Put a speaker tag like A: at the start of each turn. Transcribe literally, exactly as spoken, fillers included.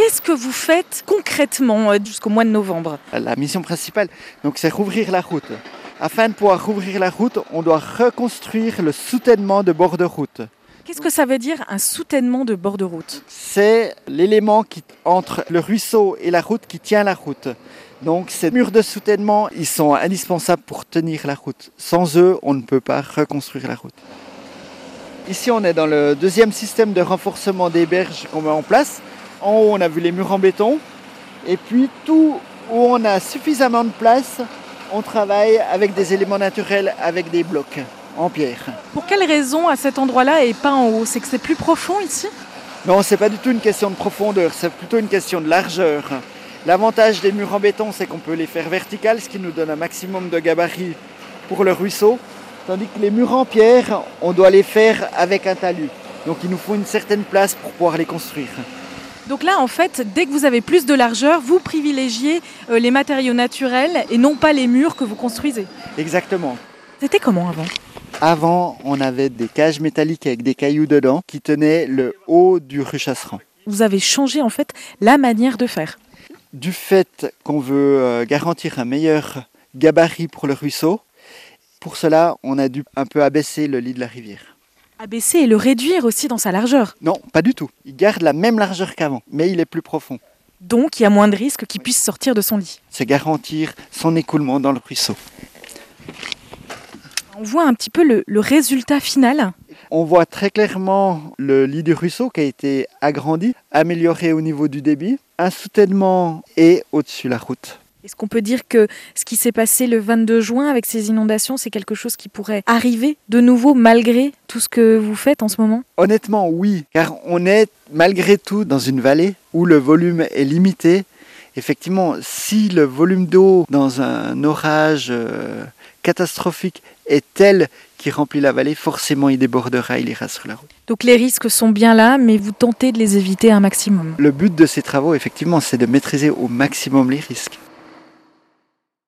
A: qu'est-ce que vous faites concrètement euh, jusqu'au mois de novembre?
B: La mission principale, donc, c'est rouvrir la route. Afin de pouvoir rouvrir la route, on doit reconstruire le soutènement de bord de route.
A: Qu'est-ce que ça veut dire un soutènement de bord de route?
B: C'est l'élément qui, entre le ruisseau et la route qui tient la route. Donc ces murs de soutènement, ils sont indispensables pour tenir la route. Sans eux, on ne peut pas reconstruire la route. Ici, on est dans le deuxième système de renforcement des berges qu'on met en place. En haut, on a vu les murs en béton. Et puis, tout où on a suffisamment de place, on travaille avec des éléments naturels, avec des blocs en pierre.
A: Pour quelle raison à cet endroit-là et pas en haut? C'est que c'est plus profond ici?
B: Non, ce n'est pas du tout une question de profondeur, c'est plutôt une question de largeur. L'avantage des murs en béton, c'est qu'on peut les faire verticales, ce qui nous donne un maximum de gabarit pour le ruisseau. Tandis que les murs en pierre, on doit les faire avec un talus. Donc il nous faut une certaine place pour pouvoir les construire.
A: Donc là, en fait, dès que vous avez plus de largeur, vous privilégiez euh, les matériaux naturels et non pas les murs que vous construisez.
B: Exactement.
A: C'était comment avant?
B: Avant, on avait des cages métalliques avec des cailloux dedans qui tenaient le haut du ruchasseran.
A: Vous avez changé en fait la manière de faire.
B: Du fait qu'on veut garantir un meilleur gabarit pour le ruisseau, pour cela, on a dû un peu abaisser le lit de la rivière.
A: Abaisser et le réduire aussi dans sa largeur.
B: Non, pas du tout. Il garde la même largeur qu'avant, mais il est plus profond.
A: Donc il y a moins de risques qu'il puisse sortir de son lit.
B: C'est garantir son écoulement dans le ruisseau.
A: On voit un petit peu le, le résultat final.
B: On voit très clairement le lit du ruisseau qui a été agrandi, amélioré au niveau du débit, un soutènement et au-dessus la route.
A: Est-ce qu'on peut dire que ce qui s'est passé le vingt-deux juin avec ces inondations, c'est quelque chose qui pourrait arriver de nouveau malgré tout ce que vous faites en ce moment?
B: Honnêtement, oui, car on est malgré tout dans une vallée où le volume est limité. Effectivement, si le volume d'eau dans un orage euh, catastrophique est tel qui remplit la vallée, forcément il débordera, il ira sur la route.
A: Donc les risques sont bien là, mais vous tentez de les éviter un maximum.
B: Le but de ces travaux, effectivement, c'est de maîtriser au maximum les risques.